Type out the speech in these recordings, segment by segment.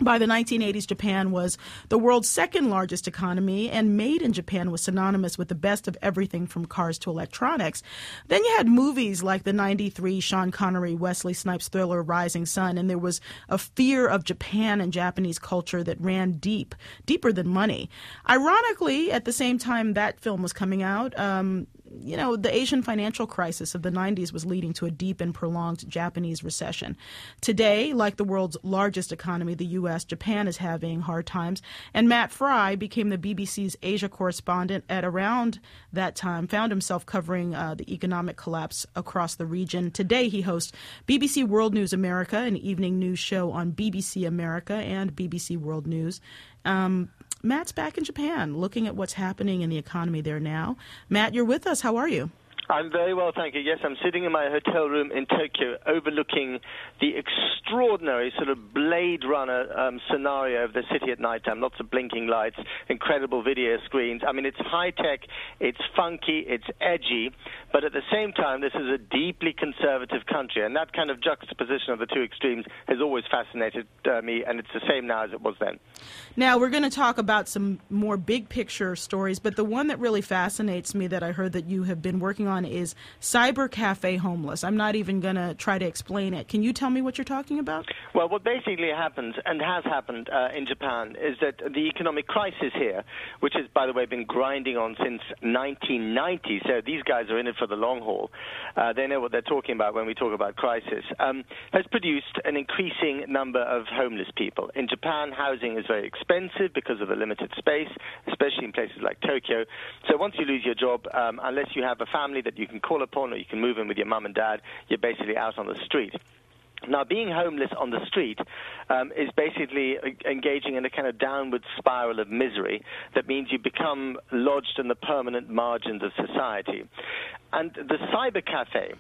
By the 1980s, Japan was the world's second largest economy, and made in Japan was synonymous with the best of everything from cars to electronics. Then you had movies like the 93 Sean Connery, Wesley Snipes thriller Rising Sun, and there was a fear of Japan and Japanese culture that ran deeper than money. Ironically, at the same time that film was coming out, the Asian financial crisis of the 90s was leading to a deep and prolonged Japanese recession. Today, like the world's largest economy, the U.S., Japan is having hard times. And Matt Fry became the BBC's Asia correspondent at around that time, found himself covering the economic collapse across the region. Today, he hosts BBC World News America, an evening news show on BBC America and BBC World News. Matt's back in Japan, looking at what's happening in the economy there now. Matt, you're with us. How are you? I'm very well, thank you. Yes, I'm sitting in my hotel room in Tokyo overlooking the extraordinary sort of Blade Runner scenario of the city at nighttime. Lots of blinking lights, incredible video screens. I mean, it's high-tech, it's funky, it's edgy, but at the same time, this is a deeply conservative country, and that kind of juxtaposition of the two extremes has always fascinated me, and it's the same now as it was then. Now, we're going to talk about some more big-picture stories, but the one that really fascinates me that I heard that you have been working on is Cyber Cafe Homeless. I'm not even going to try to explain it. Can you tell me what you're talking about? Well, what basically happens and has happened in Japan is that the economic crisis here, which has, by the way, been grinding on since 1990, so these guys are in it for the long haul. They know what they're talking about when we talk about crisis, has produced an increasing number of homeless people. In Japan, housing is very expensive because of the limited space, especially in places like Tokyo. So once you lose your job, unless you have a family that you can call upon or you can move in with your mum and dad, you're basically out on the street. Now, being homeless on the street is basically engaging in a kind of downward spiral of misery that means you become lodged in the permanent margins of society. And the cyber cafe,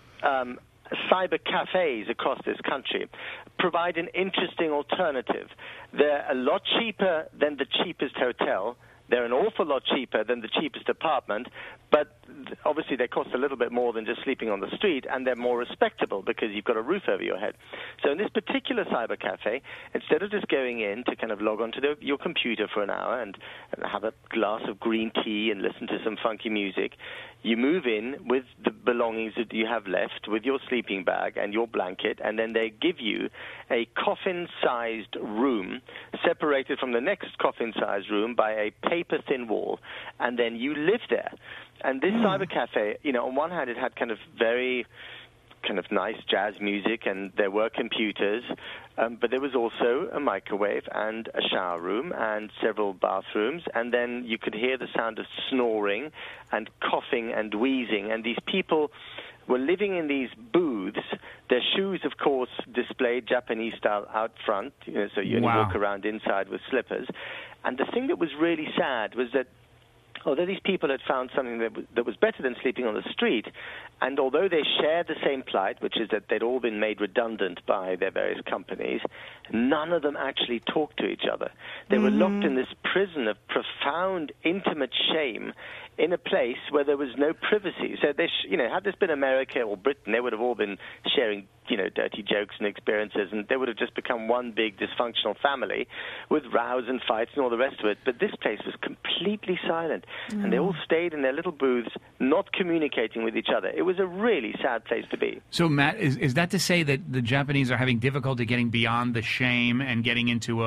cyber cafes across this country provide an interesting alternative. They're a lot cheaper than the cheapest hotel. They're an awful lot cheaper than the cheapest apartment, but obviously they cost a little bit more than just sleeping on the street, and they're more respectable because you've got a roof over your head. So in this particular cyber cafe, instead of just going in to kind of log onto your computer for an hour and have a glass of green tea and listen to some funky music, you move in with the belongings that you have left, with your sleeping bag and your blanket, and then they give you a coffin-sized room separated from the next coffin-sized room by a paper-thin wall, and then you live there. And this cyber cafe, on one hand, it had kind of very kind of nice jazz music, and there were computers, but there was also a microwave and a shower room and several bathrooms, and then you could hear the sound of snoring and coughing and wheezing, and these people were living in these booths. Their shoes, of course, displayed Japanese style out front, so you only walk around inside with slippers. And the thing that was really sad was that although these people had found something that was better than sleeping on the street, and although they shared the same plight, which is that they'd all been made redundant by their various companies, none of them actually talked to each other. They were locked in this prison of profound, intimate shame in a place where there was no privacy. So, had this been America or Britain, they would have all been sharing, dirty jokes and experiences, and they would have just become one big dysfunctional family with rows and fights and all the rest of it. But this place was completely silent, and they all stayed in their little booths, not communicating with each other. It was a really sad place to be. So, Matt, is that to say that the Japanese are having difficulty getting beyond the shame and getting into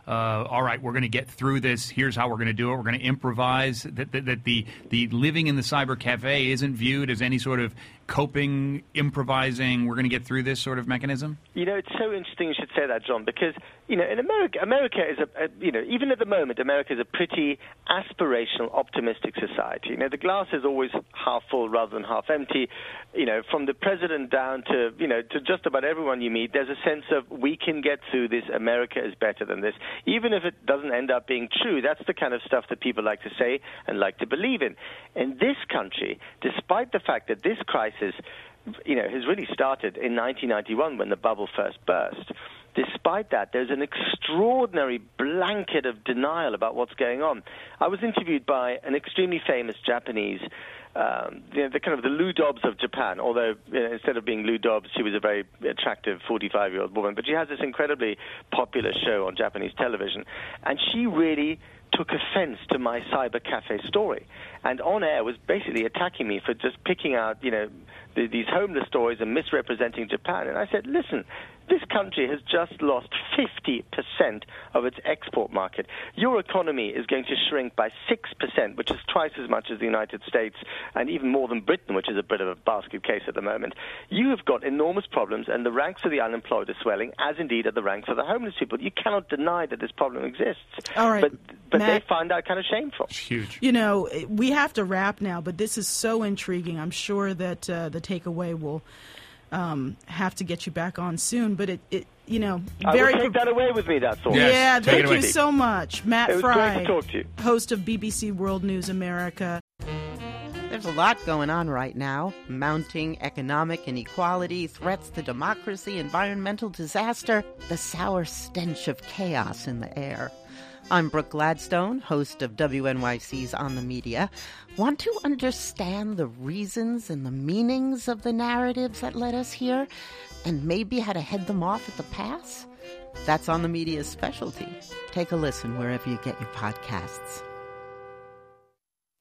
all right, we're going to get through this, here's how we're going to do it, we're going to improvise, that the living in the cyber cafe isn't viewed as any sort of coping, improvising, we're going to get through this sort of mechanism? It's so interesting you should say that, John, because, in America is even at the moment, America is a pretty aspirational, optimistic society. The glass is always half full rather than half empty. From the president down to just about everyone you meet, there's a sense of we can get through this, America is better than this. Even if it doesn't end up being true, that's the kind of stuff that people like to say and like to believe in. In this country, despite the fact that this crisis has really started in 1991 when the bubble first burst. Despite that, there's an extraordinary blanket of denial about what's going on. I was interviewed by an extremely famous Japanese the kind of the Lou Dobbs of Japan, although instead of being Lou Dobbs, she was a very attractive 45-year-old woman. But she has this incredibly popular show on Japanese television, and she really took offense to my cyber cafe story, and on air was basically attacking me for just picking out, these homeless stories and misrepresenting Japan. And I said, listen, this country has just lost 50% of its export market. Your economy is going to shrink by 6%, which is twice as much as the United States, and even more than Britain, which is a bit of a basket case at the moment. You have got enormous problems, and the ranks of the unemployed are swelling, as indeed are the ranks of the homeless people. You cannot deny that this problem exists. All right, but Matt, they find that kind of shameful. It's huge. We have to wrap now, but this is so intriguing. I'm sure that the takeaway will have to get you back on soon, but I will take that away with me, that's all. Yes, yeah, take it thank away. you so much. Matt It was Frei, great to talk to you. host of BBC World News America. There's a lot going on right now. Mounting economic inequality, threats to democracy, environmental disaster, the sour stench of chaos in the air. I'm Brooke Gladstone, host of WNYC's On the Media. Want to understand the reasons and the meanings of the narratives that led us here, and maybe how to head them off at the pass? That's On the Media's specialty. Take a listen wherever you get your podcasts.